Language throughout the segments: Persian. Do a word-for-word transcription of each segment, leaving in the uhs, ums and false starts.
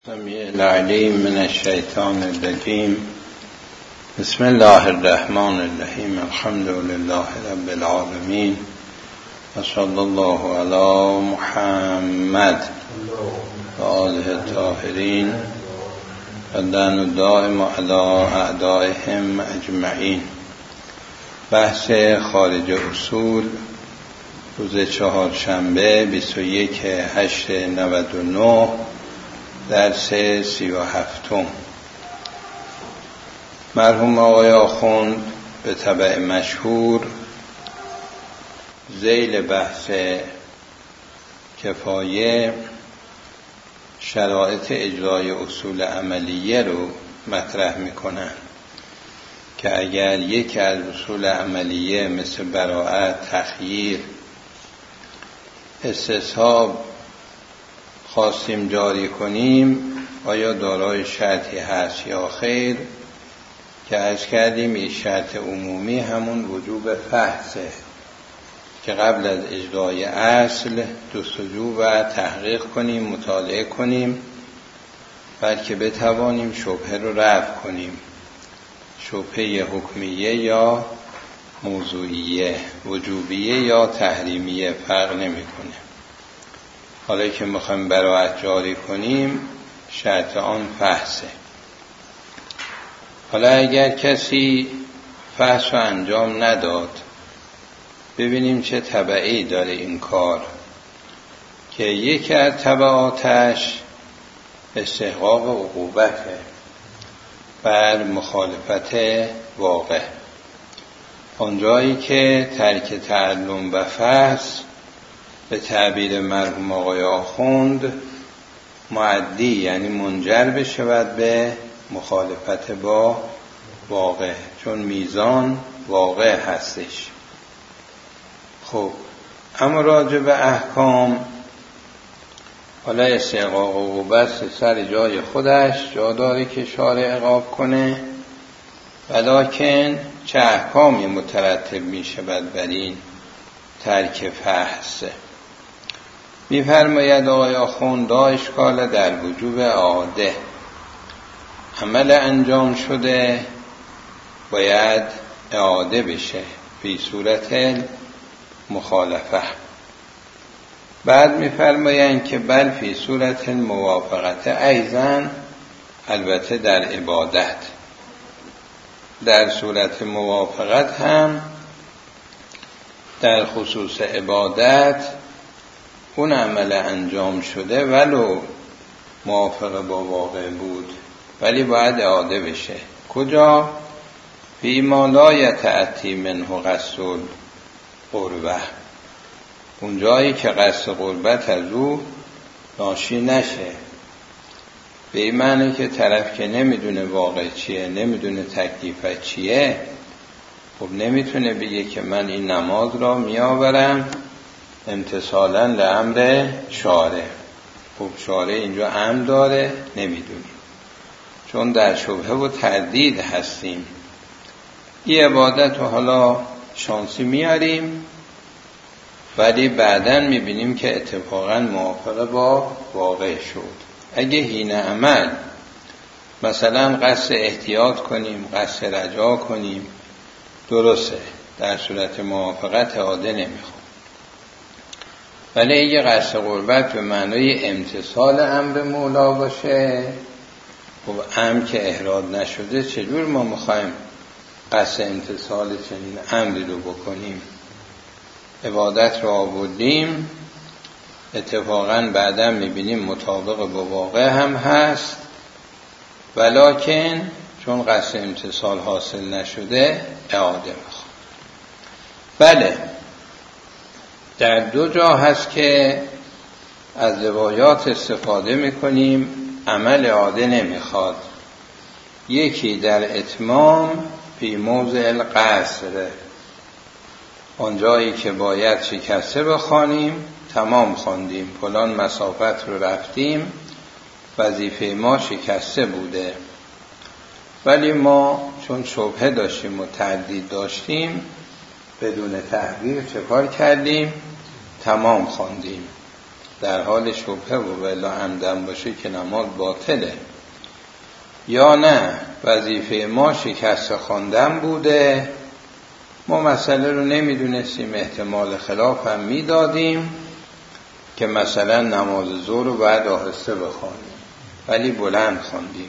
سمیع العلیم من الشیطان الرجیم. بسم الله الرحمن الرحیم. الحمد لله رب العالمین و صلی الله علی محمد و آله الطاهرین و دعن دائم علی اعدائهم اجمعین. بحث خارج اصول روز چهارشنبه بیست و یک هشت نود و نه درس سی و هفتم. مرحوم آقای آخوند به طبع مشهور ذیل بحث کفایه شرایط اجرای اصول عملیه رو مطرح میکنن که اگر یکی از اصول عملیه مثل براءت، تخییر، استصحاب خواستیم جاری کنیم آیا دارای شرطی هست یا خیر، که عرض کردیم این شرط عمومی همون وجوب فحصه که قبل از اجرای اصل جستجو و تحقیق کنیم، مطالعه کنیم بلکه بتوانیم شبهه رو رفع کنیم، شبهه حکمیه یا موضوعیه، وجوبیه یا تحریمیه فرق نمی‌کنه. حالا که میخوایم براءت جاری کنیم شرط آن فحصه. حالا اگر کسی فحص رو انجام نداد ببینیم چه تبعی داره این کار، که یکی از تبعاتش استحقاق عقوبته بر مخالفت واقع. اونجایی که ترک تعلم و فحص به تعبیر مرحوم آقای آخوند معدی یعنی منجر بشود به مخالفت با واقع، چون میزان واقع هستش. خب اما راجع به احکام، حالا استحقاق عقوبت سر جای خودش جا داره که شارع عقاب کنه، ولکن چه احکامی مترتب می شود بر این ترک فحص؟ می فرماید آقای آخوند دا اشکال در وجوب اعاده، عمل انجام شده باید اعاده بشه فی صورت مخالفه. بعد می فرمایند که بل فی صورت موافقت ایضا، البته در عبادت در صورت موافقت هم در خصوص عبادت اون عمل انجام شده ولو موافق با واقع بود ولی باید اعاده بشه. کجا؟ فی ما لا یتأتی منه قصد القربه، اون جایی که قصد قربت از او ناشی نشه، به این معنی که طرف که نمیدونه واقع چیه، نمیدونه تکلیف چیه، خب نمیتونه بگه که من این نماز را میآورم امتثالا لامر شارع. خب شارع اینجا امر داره، نمیدونیم، چون در شبهه و تردید هستیم. این عبادت رو حالا شانسی میاریم ولی بعداً میبینیم که اتفاقاً موافق با واقع شد. اگه حین عمل مثلا قصد احتیاط کنیم، قصد رجا کنیم، درسته، در صورت موافقت عاده نمیخواد. ولی اگه قصد قربت به معنای امتثال امر مولا باشه، خب امر که احراد نشده چجور ما میخوایم قصد امتثال چنین امری رو بکنیم؟ عبادت رو آوردیم، اتفاقاً بعداً میبینیم مطابق با واقع هم هست، ولکن چون قصد امتثال حاصل نشده اعاده میخواد. بله، در دو جا هست که از روایات استفاده میکنیم عمل اعاده نمیخواد. یکی در اتمام فی موضع القصر، اونجایی که باید شکسته بخوانیم تمام خواندیم، فلان مسافت رو رفتیم، وظیفه ما شکسته بوده، ولی ما چون شبهه داشتیم و تردید داشتیم بدون تحقیق چه کار کردیم؟ تمام خواندیم. در حال شبهه و الا عمدن باشه که نماز باطله، یا نه وظیفه ما شکست خواندن بوده، ما مسئله رو نمیدونستیم، احتمال خلاف هم میدادیم که مثلا نماز ظهر رو باید آهسته بخوانیم ولی بلند خواندیم،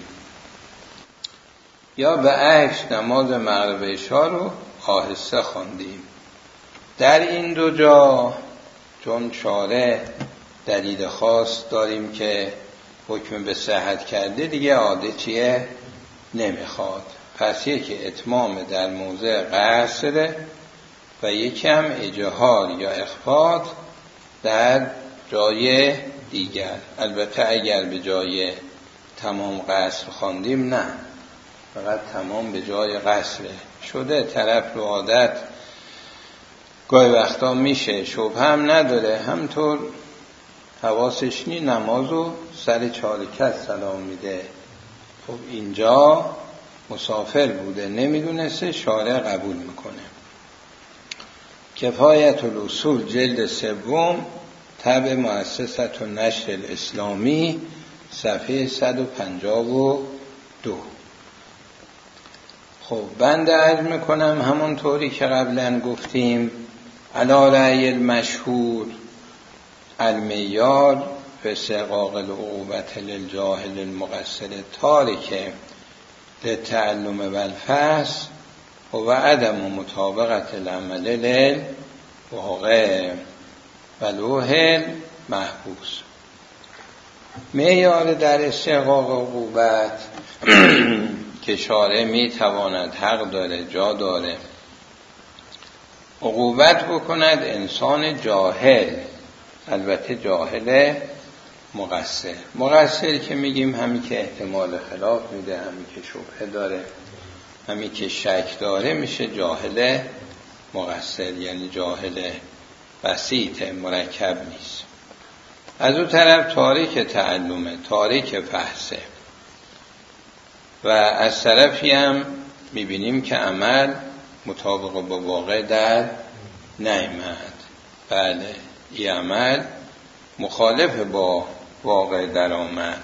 یا به عکس نماز مغرب عشا رو آهسته خواندیم. در این دو جا چون شارع دلیل خاص داریم که حکم به صحت کرده، دیگه عاده چیه نمیخواد، پس یکی اتمام در موضع قصر و یکی هم اجهار یا اخفاض در جای دیگر. البته اگر به جای تمام قصر خواندیم نه، فقط تمام به جای قصر شده، طرف رو عادت گاهی وقتا میشه، شبه هم نداره، همطور حواسش نی نمازو سر چارکت سلام میده. خب اینجا مسافر بوده نمیدونسته، شارع قبول میکنه. کفایت الاصول جلد سوم طبع مؤسسة النشر الاسلامی صفحه صد و پنجاه و دو. خب بنده عرض میکنم همونطوری که قبلا گفتیم علی رأی المشهور المعیار به استحقاق العقوبة للجاهل المقصر تارک للتعلم والفحص و عدم مطابقت العمل للواقع و لوح محبوس. معیار در استحقاق عقوبت که شارع میتواند، حق داره، جا داره عقوبت بکند انسان جاهل، البته جاهل مقصر. مقصر که میگیم همین که احتمال خلاف میده، همین که شبهه داره، همین که شک داره میشه جاهل مقصر، یعنی جاهل بسیط مرکب نیست. از اون طرف تارک تعلمه، تارک فحصه، و از طرفی هم میبینیم که عمل مطابق با واقع در نیامد. بله این عمل مخالف با واقع در آمد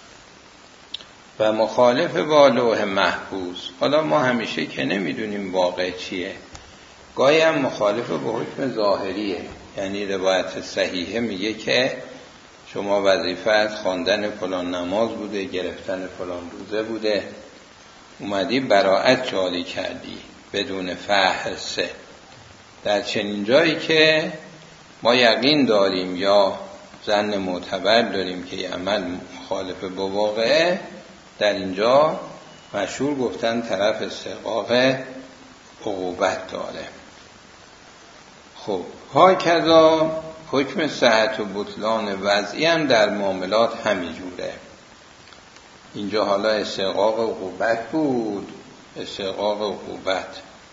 و مخالف با لوح محفوظ. حالا ما همیشه که نمیدونیم واقع چیه، گاهی هم مخالف با حکم ظاهریه، یعنی روایت صحیحه میگه که شما وظیفت خواندن فلان نماز بوده، گرفتن فلان روزه بوده، اومدی براءت جاری کردی بدون فحصه. در چنین جایی که ما یقین داریم یا ظن معتبر داریم که عمل مخالف با واقعه، در اینجا مشهور گفتن طرف استحقاق عقوبت داره. خب هاکذا حکم صحت و بطلان وضعی هم در معاملات همیجوره. اینجا حالا استحقاق عقوبت بود، استحقاق عقوبت،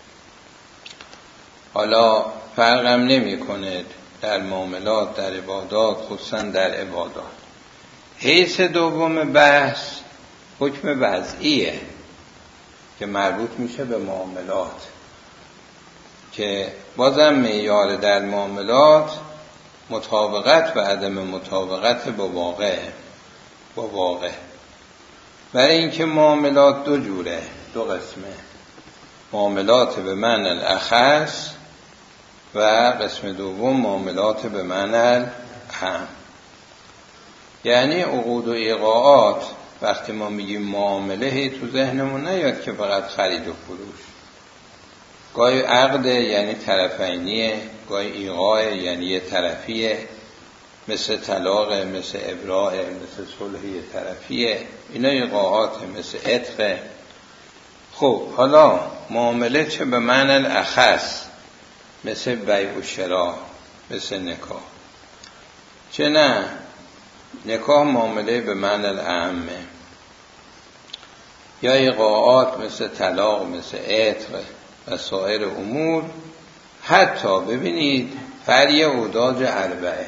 حالا فرقم نمی کنه در معاملات، در عبادات، خصوصا در عبادات. حیث دوم بحث حکم وضعیه که مربوط میشه به معاملات، که بازم معیار در معاملات مطابقت و عدم مطابقت با واقع با واقع. برای اینکه معاملات دو جوره، دو قسمه، معاملات به معنی الاخص و قسم دوم معاملات به معنی العام. یعنی عقود و ایقاعات وقتی ما میگیم معامله، هی تو ذهنمون نیاد که فقط خرید و فروش. گاهی عقد یعنی طرفینیه، گاهی ایقاع یعنی یه طرفیه، مثل طلاق، مثل ابراء، مثل صلح طرفیه، اینا ایقاعات، مثل عتق. خب حالا معامله چه به معنی الاخص، مثل بیع و شراء، مثل نکاح، چه نه نکاح معامله به معنی العامه، یا ایقاعات مثل طلاق، مثل عتق و سایر امور. حتی ببینید فرع اوداج اربعه،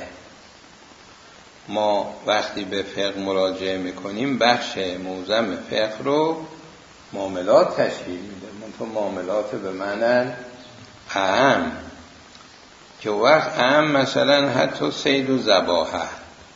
ما وقتی به فقه مراجعه میکنیم بخش معظم فقه رو معاملات تشکیل میده، منتها معاملات به معنی اعم، که وقت اعم مثلا حتی صید و ذباحه،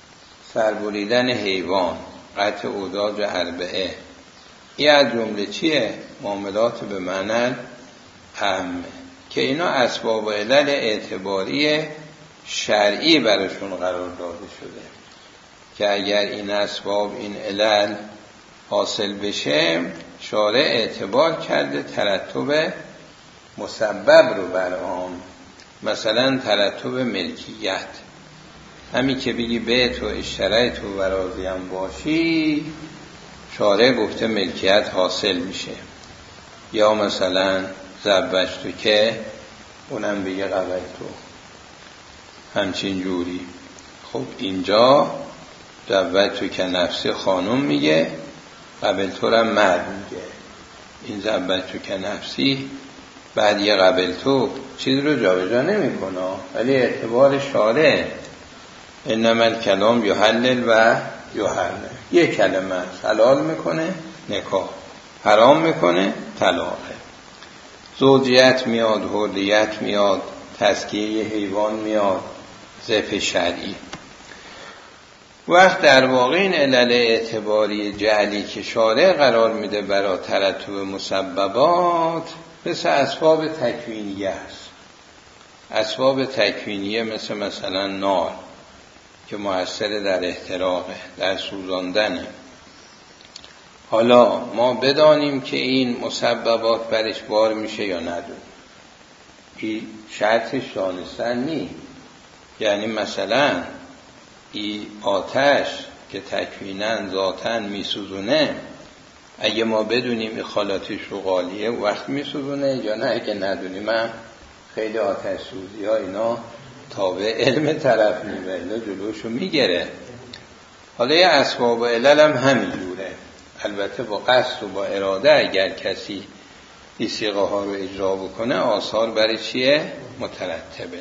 سربریدن حیوان، قطع اوداج اربعه، این از جمله چیه؟ معاملات به معنی هم که اینا اسباب و علل اعتباری شرعی براشون قرار داده شده که اگر این اسباب این علل حاصل بشه شارع اعتبار کرده ترتب مسبب رو بر آن، مثلا ترتب ملکیت، همین که بگی بیت و اشتریت و راضیم باشی شارع گفته ملکیت حاصل میشه. یا مثلا زوجتو که اونم بگه قبلتو، همچین جوری. خب اینجا زوجتو که نفسی خانم میگه، قبلتو رو مرد میگه. این زوجتو که نفسی بعد یه قبلتو چیز رو جابجا نمیکنه، ولی اعتبار شارع انما الکلام یحلل و یحرم، یه کلمه حلال میکنه نکاح، حرام میکنه طلاقه. زوجیت میاد، حریت میاد، تزکیه حیوان میاد، ذبح شرعی. وقت در واقع این علل اعتباری جعلی که شارع قرار میده برای ترتب مسببات مثل اسباب تکوینیه است. اسباب تکوینیه مثل مثلا نار که مؤثر در احتراقه، در سوزاندنه. حالا ما بدانیم که این مسببات برش بار میشه یا ندونیم، این شرطش دانستن نی. یعنی مثلا این آتش که تکوینن ذاتن میسوزونه، اگه ما بدونیم این خالاتش رو غالیه وقت میسوزونه یا نه اگه ندونیم. من خیلی آتش سوزی ها اینا تابع علم طرف میبرده جلوشو میگیره. حالا یه اسباب و علل هم همینجوره، البته با قصد و با اراده اگر کسی این صیغه ها رو اجرا بکنه آثار برای چیه؟ مترتبه.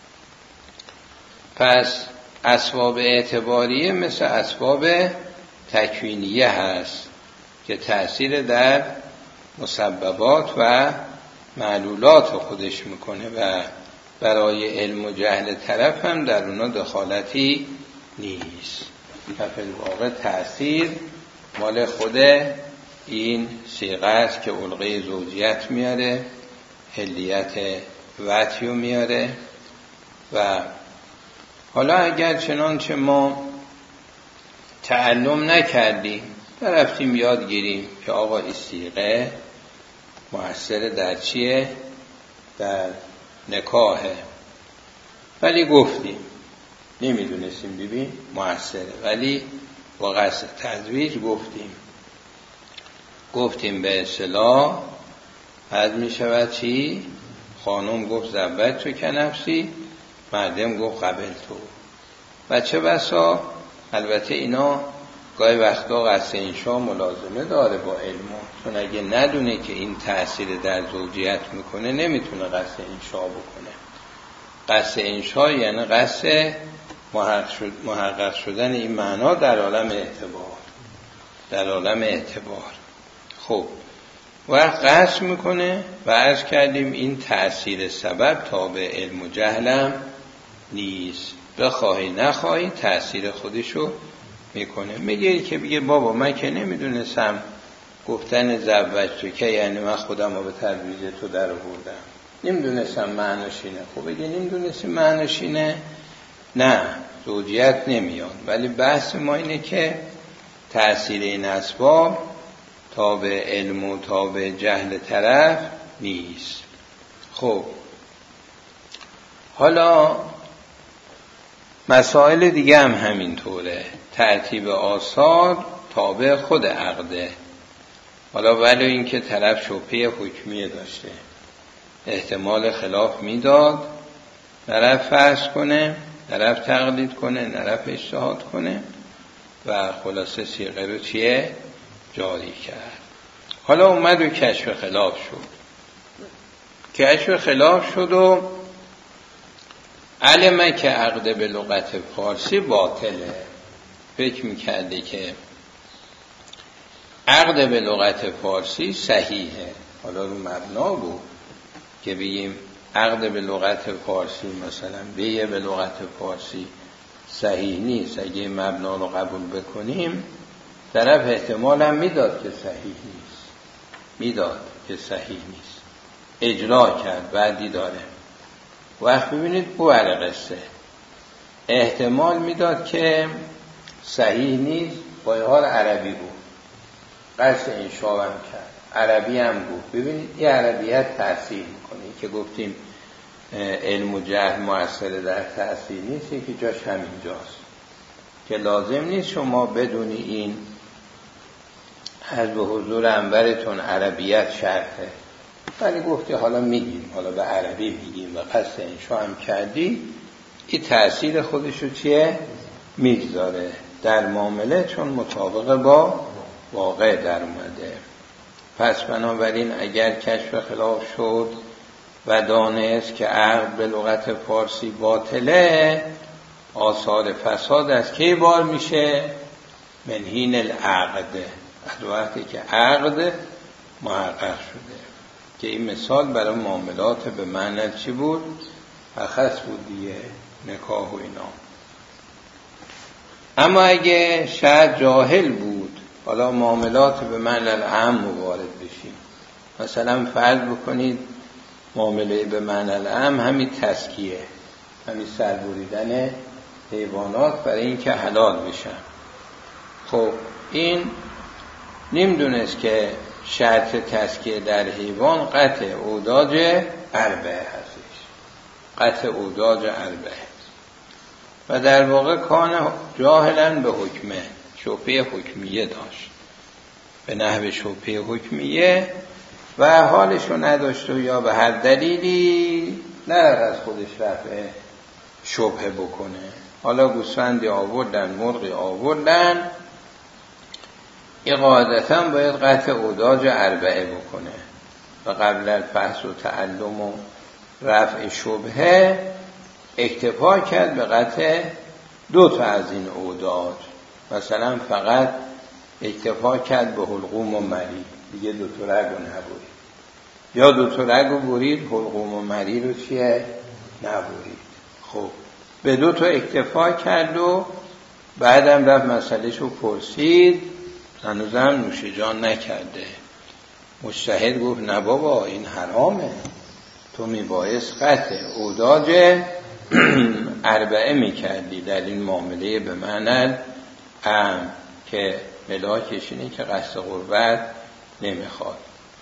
پس اسباب اعتباریه مثل اسباب تکوینیه هست که تأثیر در مسببات و معلولات خودش میکنه و برای علم و جهل طرف هم در اونا دخالتی نیست. فی الواقع تأثیر مال خود این صیغه است که علقه زوجیت میاره، حلیت وطیو میاره. و حالا اگر چنانچه ما تعلم نکردیم رفتیم یاد گیریم که آقا این صیغه مؤثر در چیه؟ در نکاحه، ولی گفتیم نمیدونستیم ببین مؤثره، ولی با قصد تزویج گفتیم گفتیم به اصطلاح حد می شود چی؟ خانم گفت زوجتو که نفسی، مردم گفت قبلتو. و چه بسا البته اینا گاهی وقتا قصد انشا ملازمه داره با علم، چون اگه ندونه که این تأثیر در زوجیت میکنه نمیتونه قصد انشا بکنه. قصد انشا یعنی قصد محقق شدن این معنا در عالم اعتبار، در عالم اعتبار. خب وقت قصد میکنه و عرض کردیم این تأثیر سبب تابع علم و جهلم نیست، بخواهی نخواهی تأثیر خودشو میکنه. میگه که بگه بابا من که نمیدونستم گفتن زوجتو که یعنی من خودم رو به ترویج تو در آوردم، نمیدونستم معناش اینه. خب بگه نمیدونستی معناش اینه، نه زوجیت نمیاد. ولی بحث ما اینه که تأثیر این اسباب تابع علم و تابع جهل طرف نیست. خب حالا مسائل دیگه هم همینطوره، ترتیب آثار تابع خود عقده. حالا ولی این که طرف شبهه حکمیه داشته، احتمال خلاف میداد، طرف فرض کنه، طرف تقلید کنه، طرف اجتهاد کنه و خلاصه صیغه رو چیه؟ جاری کرد. حالا اومد و کشف خلاف شد. کشف خلاف شد و علمه که عقد به لغت فارسی باطله. فکر میکرده که عقد به لغت فارسی صحیحه. حالا رو مبنا بود که بگیم عقد به لغت فارسی مثلا بیه به لغت فارسی صحیح نیست، اگه مبنا رو قبول بکنیم طرف احتمال هم میداد که صحیح نیست، میداد که صحیح نیست، اجرا کرد بعدی داره. وقت ببینید او قصه احتمال میداد که صحیح نیست، با این حال عربی بود، قصد انشاء هم کرد، عربی هم بود. ببینید این عربیت تأثیر میکنه که گفتیم علم و جهل مؤثر در تأثیر نیست، که جاش همینجاست که لازم نیست شما بدونی این از به حضور انورتون عربیت شرطه، ولی گفتی حالا میگیم، حالا به عربی میگیم و قصد انشاء هم کردی، این تأثیر خودشو چیه؟ میگذاره در معامله، چون مطابق با واقع در اومده. پس بنابراین اگر کشف خلاف شد و دانست که عقل به لغت فارسی باطله، آثار فساد از کی بار میشه؟ من حین العقد، از وقتی که عقد محقق شده، که این مثال برای معاملات به معنی چی بود؟ اخص بود دیگه، نکاح و اینا. اما اگه شاید جاهل بود، حالا معاملات به معنی العام وارد بشیم، مثلا فرض بکنید معامله به معنی العام همین تزکیه، همین سربریدن حیوانات برای اینکه حلال بشن. خب این نمیدونست که شرط تزکیه در حیوان قطع اوداج اربعه هستش، قطع اوداج اربعه، و در واقع کان جاهلا به حکمه، شبهه حکمیه داشت، به نحو شبهه حکمیه، و حالشو نداشت و یا به هر دلیلی نرد از خودش رفع شبهه بکنه. حالا گوسفندی آوردن، مرغی آوردن، این قاعدتا باید قطع اوداج اربعه بکنه و قبل الفحص و تعلم و رفع شبهه اکتفا کرد به قطع دو تا از این اوداج، مثلا فقط اکتفا کرد به حلقوم و مری، دیگه دو تا رگو نبرید، یا دو تا رگو برید حلقوم و مری رو چیه؟ نبرید. خب به دو تا اکتفا کرد و بعدم رفت مسئله شو پرسید، هنوزم نوش جان نکرده. مجتهد گفت نه بابا این حرامه، تو میبایست قطع اوداج اربعه میکردی در این معامله به معنی ام، که ملاکش اینه که قصد قربت نمیخواد.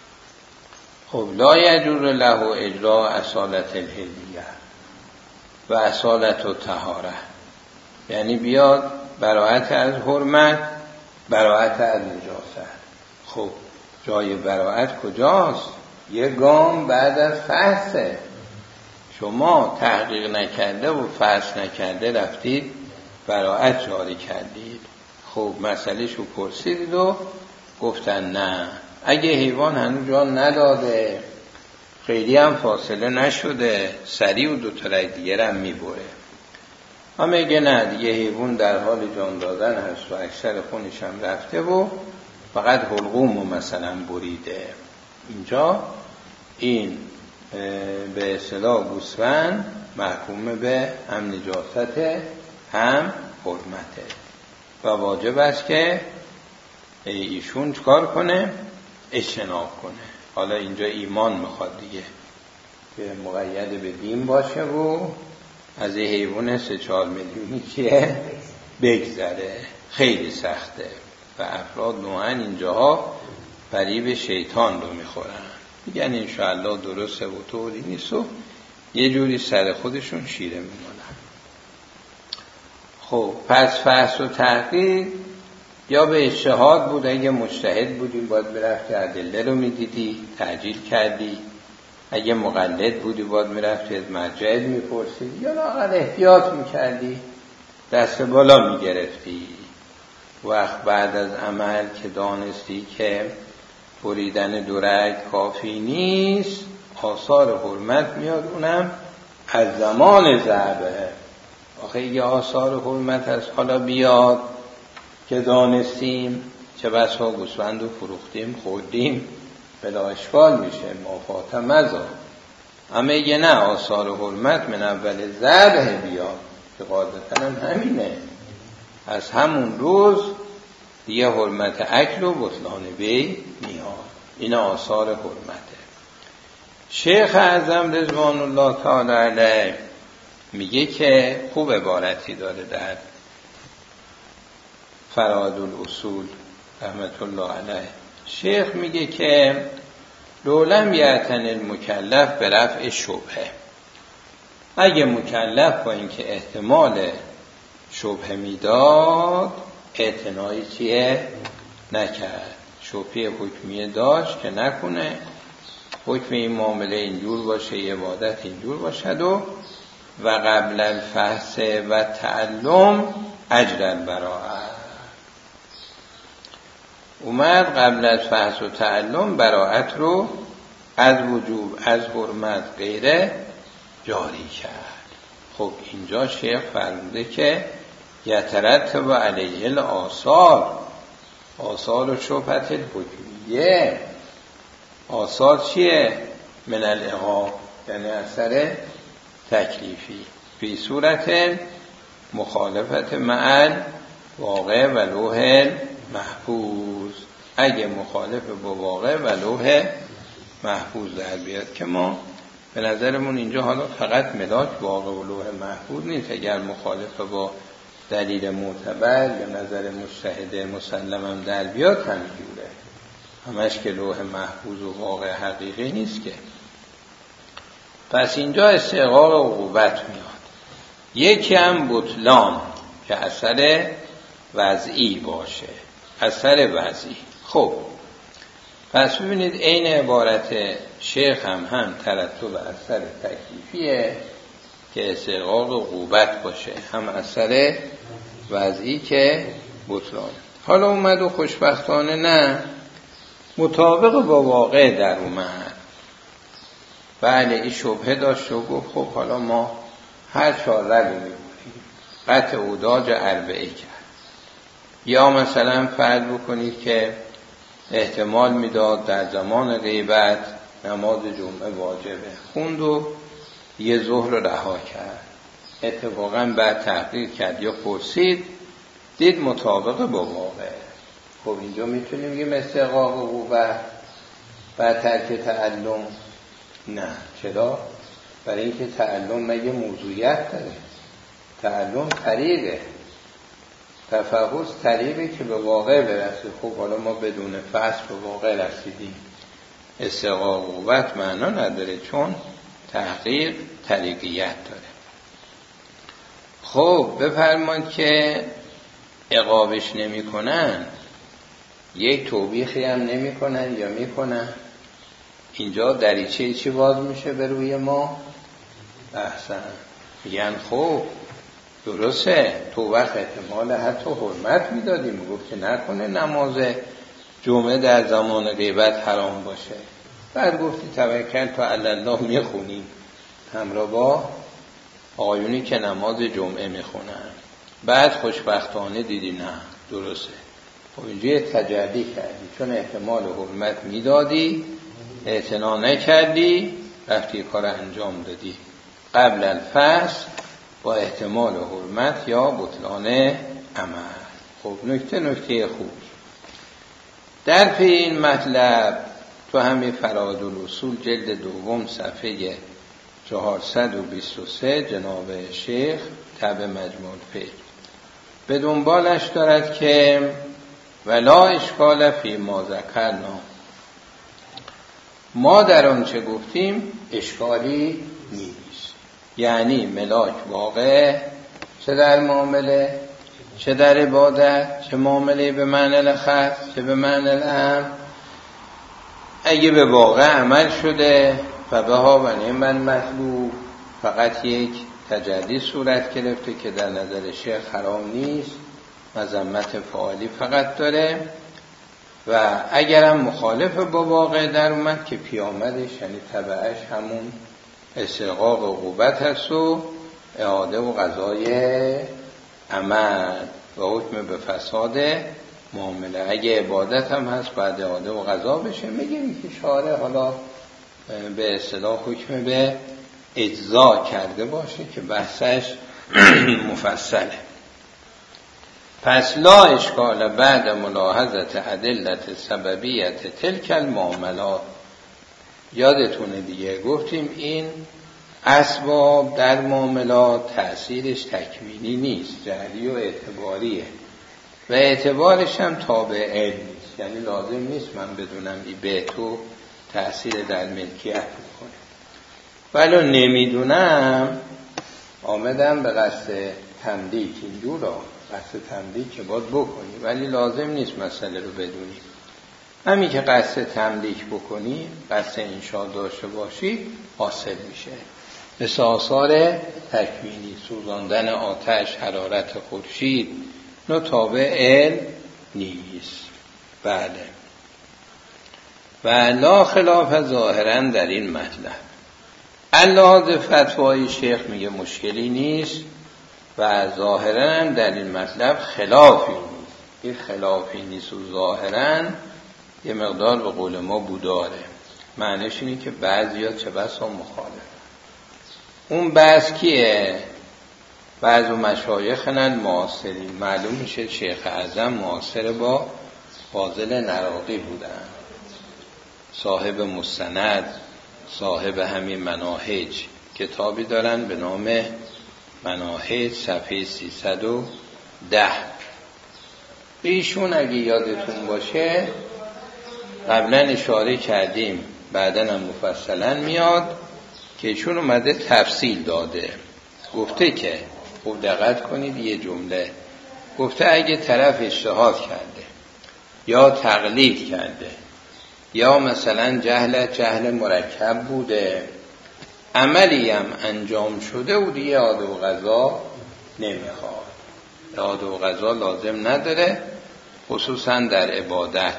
خب لا یجوز له اجرا اصالت الحلیه و اصالت الطهاره، یعنی بیاد براءت از حرمت، براءت از نجاست. خب جای براءت کجاست؟ یه گام بعد از فحصه، شما تحقیق نکرده و فحص نکرده رفتید براءت جاری کردید. خب مسئله شو پرسیدید و گفتن نه، اگه حیوان هنوز جان نداده، خیلی هم فاصله نشده، سریع و دو تا رگ دیگر هم میبره. اما اگه نه، دیگه حیوان در حال جان دادن هست و اکثر خونش هم رفته و فقط حلقوم و مثلا بریده، اینجا این به اصطلاح گوسفند محکوم به هم نجاست هم حرمته و واجب است که ایشون چکار کنه؟ اجتناب کنه. حالا اینجا ایمان میخواد دیگه که مقید به دین باشه و از این حیوان سه چهار میلیونی که بگذره، خیلی سخته و افراد نوعاً اینجاها فریب شیطان رو میخورن، میگن انشاءالله درسته و طوری نیست و یه جوری سر خودشون شیره میمونن. خب پس فحص و تحقیق یا به اجتهاد بود، اگه مجتهد بودی باید برفتی ادله رو میدیدی تعجیل کردی، اگه مقلد بودی باید میرفتی از مرجع میپرسیدی، یا لااقل احتیاط میکردی دست بالا میگرفتی. وقت بعد از عمل که دانستی که بریدن دو رگ کافی نیست، آثار حرمت میاد، اونم از زمان ضربه. آخه یه آثار حرمت از حالا بیاد که دانستیم، چه بسا گوسفند رو فروختیم خوردیم بلا اشکال میشه، مافات مزا. اما یه نه، آثار حرمت من اول ضربه بیاد که قاعدتاً هم همینه. از همون روز دیگه حرمت اکل و بطلان بی میاد. این آثار حرمته. شیخ اعظم رضوان الله تعالی علیه میگه که خوب عبارتی داره در فرائد الاصول رحمت الله علیه. شیخ میگه که لولم یعتن المکلف به رفع شبهه، اگه مکلف با اینکه احتمال شبهه میداد اعتنایی چیه نکرد، شبهه حکمیه داشت که نکنه حکم این معامله اینجور باشه، عبادت اینجور باشد و و قبل الفحص و تعلم اجر البراءه، اومد قبل از فحص و تعلم براءت رو از وجوب از حرمت غیره جاری کرد. خب اینجا شیخ فرموده که یترتب علیه الآثار، آثار و شبهت الحکمیه. آثار چیه؟ من العقاب، یعنی اثر تکلیفی فی صورت مخالفت مع واقع و لوح محفوظ، اگه مخالف با واقع و لوح محفوظ در بیاد، که ما به نظرمون اینجا حالا فقط ملاک واقع و لوح محفوظ نیست، اگر مخالف با دلیل معتبر یا نظر مجتهد مسلم هم در بیاد همینجوره، همش که لوح محفوظ و واقع حقیقی نیست که. پس اینجا استحقاق عقوبت میاد. یکی هم بطلان که اثر وضعی باشه، اثر وضعی. خب پس ببینید این عبارت شیخ هم هم ترتب اثر تکلیفیه که استحقاق عقوبت باشه، هم اثر وضعی که بطلان. حالا اومد و خوشبختانه نه مطابق با واقع در اومد. بله این شبهه داشت و گفت خب حالا ما هر چهار رگ رو میبوریم، قطع اوداج اربعه کرد. یا مثلا فرض بکنید که احتمال میداد در زمان غیبت نماز جمعه واجبه، خوند و یه ظهر رو رها کرد، اتفاقا بعد تحقیق کرد یا پرسید دید مطابق با واقع. خب اینجا میتونیم بگیم استحقاق عقوبت بعد ترک تعلم؟ نه. چرا؟ برای اینکه تعلم مگه موضوعیت داره؟ تعلم طریقه، تفحص طریقه که به واقع برسه. خب حالا ما بدون فحص به واقع رسیدیم، استحقاق عقوبت معنا نداره چون تحقیق طریقیت داره. خب بفرمایید که عقابش نمی کنن، یک توبیخی هم نمی کنن یا می کنن، اینجا دریچه چی باز میشه به روی ما؟ احسن میگن خب درسته تو وقت احتمال حتی حرمت میدادیم، میگفت که نکنه نماز جمعه در زمان غیبت حرام باشه، بعد گفتی توکل تا الله میخونیم همراه با آقایونی که نماز جمعه میخونن، بعد خوشبختانه دیدی نه درسته. خب اینجا یه تجلی کردی، چون احتمال حرمت میدادی اعتنا نکردی، رفتی کار انجام دادی قبل الفحص با احتمال حرمت یا بطلان عمل. خب نکته نکته خوب. در پی این مطلب تو همین فرائد الاصول جلد دوم صفحه چهارصد و بیست و سه جناب شیخ تبع مجموع الفقه به دنبالش دارد که ولا اشکال فی ما ذکرنا، ما در آن چه گفتیم اشکالی نیست، یعنی ملاک واقع چه در معامله چه در عبادت، چه معامله به معنی الخاص چه به معنی العام، اگه به واقع عمل شده فبها و نعم المطلوب، فقط یک تجلی صورت گرفته که در نظر شیخ حرام نیست، مذمت فعالی فقط داره، و اگرم مخالف با واقع در اومد که پیامدش یعنی تبعش همون استحقاق عقوبت هست و اعاده و قضای عمل و حکم به فساد معامله. اگه عبادت هم هست بعد اعاده و قضا بشه. میگیم که شارع حالا به اصطلاح حکم به اجزا کرده باشه که بحثش مفصله. پس لا اشکال بعد ملاحظت ادلت سببیت تلک المعاملات. یادتونه دیگه گفتیم این اسباب در معاملات تأثیرش تکوینی نیست، جعلی و اعتباریه و اعتبارش هم تابع علم نیست. یعنی لازم نیست من بدونم این به تو تأثیر در ملکیت میکنه، ولی نمیدونم آمدم به قصد تملیک اینجور را قصد تملیک که باید بکنی، ولی لازم نیست مسئله رو بدونی. همین که قصد تملیک بکنی، قصد انشاء داشته باشی، حاصل میشه. مثل آثار تکوینی، سوزاندن آتش، حرارت خورشید، نو تابع علم نیست. بله. و لا خلاف ظاهرا در این مطلب. اللحاظ فتوای شیخ میگه مشکلی نیست و ظاهرا هم در این مطلب خلافی نیست. این خلافی نیست و ظاهرا یه مقدار به قول ما بوداره. معنیش اینه که بعضیا چه بسا مخالف. اون بحث کیه؟ بعض مشایخنن معاصرین. معلوم میشه شیخ اعظم معاصر با فاضل نراقی بودن، صاحب مستند، صاحب همین مناهج. کتابی دارن به نام مناهج، صفحه سیصد و ده. ایشون اگه یادتون باشه قبلا اشاره کردیم، بعدن هم مفصلا میاد که ایشون اومده تفصیل داده. گفته که خوب دقت کنید یه جمله گفته اگه طرف اجتهاد کرده یا تقلید کرده یا مثلا جهل جهل مرکب بوده، عملی هم انجام شده و دیگه عاده و قضا نمیخواد. عاده و قضا لازم نداره، خصوصا در عبادت.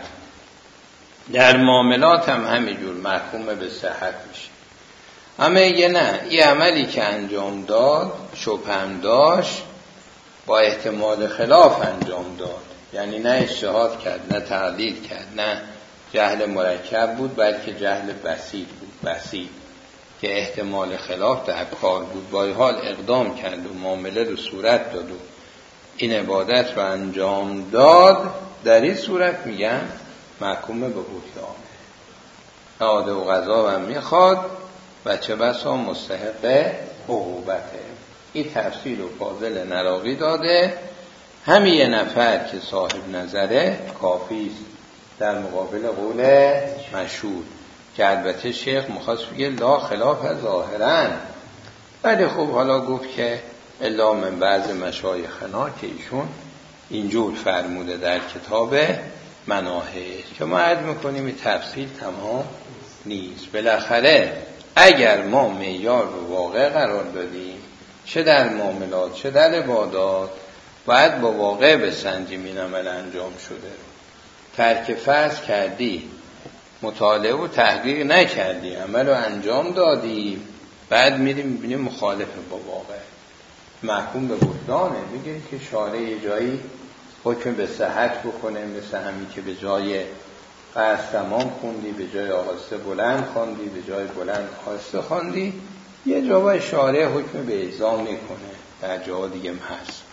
در معاملات هم همینجور محکوم به صحت میشه. اما اگه نه، این عملی که انجام داد شبهم داشت، با احتمال خلاف انجام داد، یعنی نه اجتهاد کرد، نه تقلید کرد، نه جهل مرکب بود، بلکه جهل بسیط بود، بسیط که احتمال خلاف در کار بود، با این حال اقدام کرد و معامله رو صورت داد و این عبادت رو انجام داد، در این صورت میگن محکوم به بطلانه، عاده و قضا هم میخواد و چه بسا مستحق عقوبته. این تفصیل و فاضل نراقی داده. همین یه نفر که صاحب نظره کافیست در مقابل قول مشهور، که البته شیخ مخواست بگه لا خلاف ظاهرا، ولی خب حالا گفت که الا من بعض مشایخنا که ایشون اینجور فرموده در کتاب مناهج، که ما عرض میکنیم این تفصیل تمام نیست. بالاخره اگر ما معیار رو واقع قرار دادیم، چه در معاملات چه در عبادات، باید با واقع بسنجیم این عمل انجام شده. ترک فرض کردی، مطالعه و تحقیق نکردی، عمل رو انجام دادی، بعد میریم میبینیم مخالف با واقع، محکوم به بطلانه. میگه که شارع یه جایی حکم به صحت بکنه، مثل همین که به جای قصد تمام خوندی به جای آهسته بلند خوندی، به جای بلند آهسته خوندی، یه جا شارع حکم به اجزا میکنه، در جاها دیگه هم هست.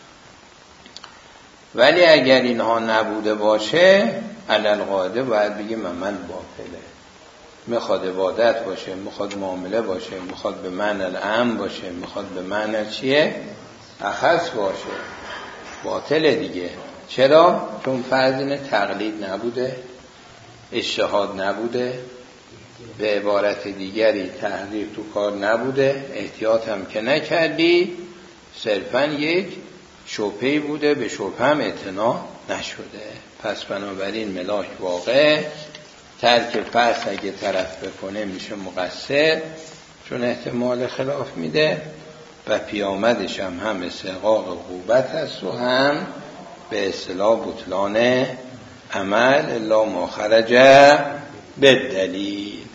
ولی اگر اینها نبوده باشه علل قاعده باید بگیم عمل باطله. میخواد عبادت باشه، میخواد معامله باشه، میخواد به معنی العام باشه، میخواد به معنی چیه؟ اخص باشه، باطله دیگه. چرا؟ چون فرض اینه تقلید نبوده، اجتهاد نبوده، به عبارت دیگری تحقیق تو کار نبوده، احتیاط هم که نکردی، صرفاً یک شبهه‌ای بوده، به شبهه هم اعتنا نشده. پس بنابراین ملاک واقع، ترک پس اگه طرف بکنه میشه مقصر، چون احتمال خلاف میده و پیامدش هم هم استحقاق عقوبت هست و هم به اصطلاح بطلان عمل الا ما خرج بالدلیل.